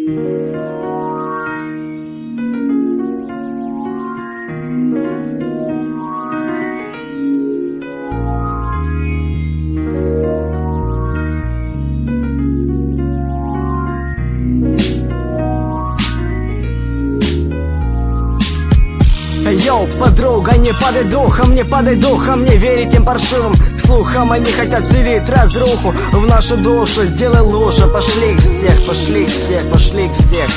Йоу, подруга, не падай духом, не верь этим паршивым слухам. Они хотят вселить разруху в нашу душу. Сделай лучше, пошли их всех, пошли их всех, пошли их всех.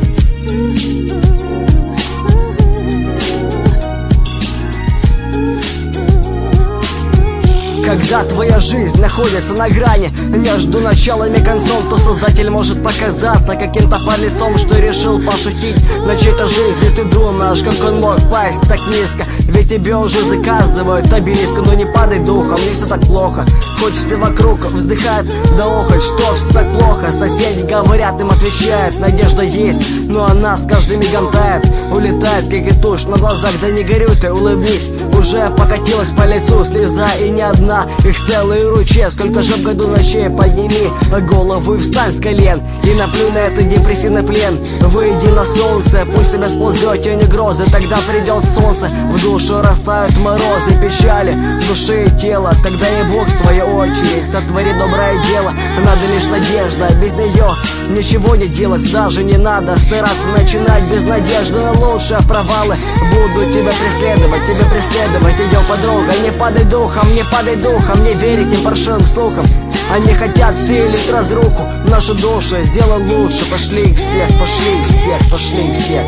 Когда твоя жизнь находится на грани между началом и концом, то создатель может показаться каким-то подлецом, что решил пошутить на чьей-то жизни. Ты думаешь, как он мог пасть так низко, ведь тебе уже заказывают обелиск. Но не падай духом, не все так плохо. Хоть все вокруг вздыхают да охоть, что все так плохо. Соседи говорят, им отвечают, надежда есть, но она с каждым мигом тает. Улетает, как и тушь на глазах, да не горюй ты, улыбнись. Уже покатилась по лицу слеза, и не одна, их целые ручья. Сколько же в году ночей, подними голову и встань с колен, и наплюй на этот депрессивный плен. Выйди на солнце, пусть себя сползет тень грозы, тогда придет солнце, в душу растают морозы, печали в душе и тело. Тогда и Бог в свою очередь сотворит доброе дело. Надо лишь надежда, без нее ничего не делать даже не надо. Стараться начинать без надежды на лучшие провалы будут тебя преследовать, тебя преследовать. Ее подруга, не падай духом, не верь этим паршивым слухам. Они хотят вселить разруху в нашу душу. Сделай лучше, пошли их всех, пошли их всех, пошли их всех.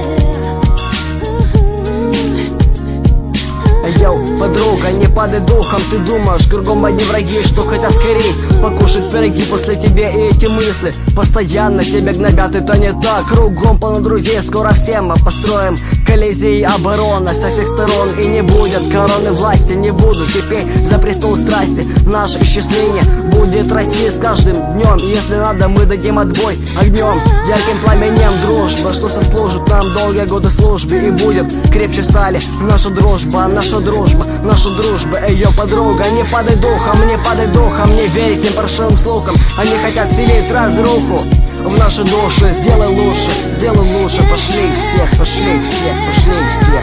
Йоу, подруга, не падай духом, ты думаешь, кругом одни враги, что хотят скорей покушать пироги после тебя. И эти мысли постоянно тебя гнобят, это не так. Кругом полно друзей, скоро всем мы построим колизей обороны со всех сторон. И не будет короны власти, не будут теперь за престол страсти. Наше исчисление будет расти с каждым днем. Если надо, мы дадим отбой огнем, ярким пламенем дружба, что сослужит нам долгие годы службы. И будет крепче стали наша дружба, наша дружба. Ее подруга, не падай духом, не верь этим паршивым слухам. Они хотят вселить разруху в наши души. Сделай лучше, пошли их всех, пошли их всех, пошли их всех.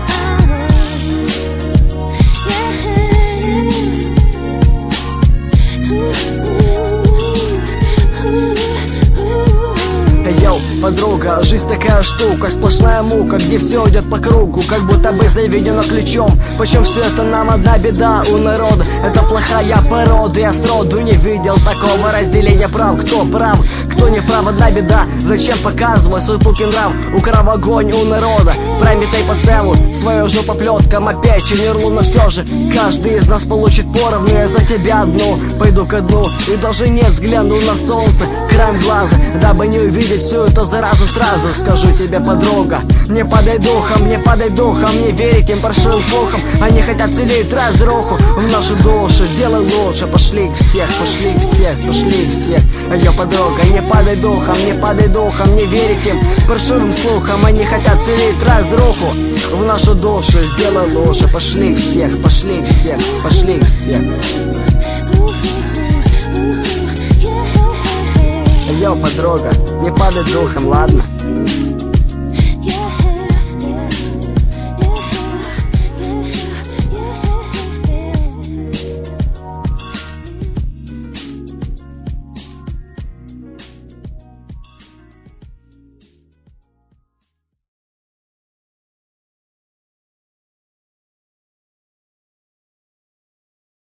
Йоу, подруга, жизнь такая штука, сплошная мука, где все идет по кругу, как будто бы заведено ключом. Почем все это нам одна беда у народа? Это плохая порода, я сроду не видел такого разделения прав. Кто прав, кто не прав, одна беда. Зачем показывать свой пылкий нрав? Украв огонь у народа, прометай по селу свою жопу плеткам, опять чемерлу. Но все же каждый из нас получит поровну. Я за тебя одну пойду ко дну, и даже не взгляну на солнце краем глаза, дабы не увидеть всю эту заразу сразу. Скажу тебе, подруга, не падай духом, не верь этим паршивым слухам. Они хотят вселить разруху в нашу душу. Сделай лучше, пошли их всех, пошли их всех, пошли их всех. Ее подруга, не падай духом, не верь этим паршивым слухам. Они хотят вселить разруху в нашу душу. Сделай лучше, пошли их всех, пошли их всех, пошли их всех. Йоу, подруга, не падай духом, ладно?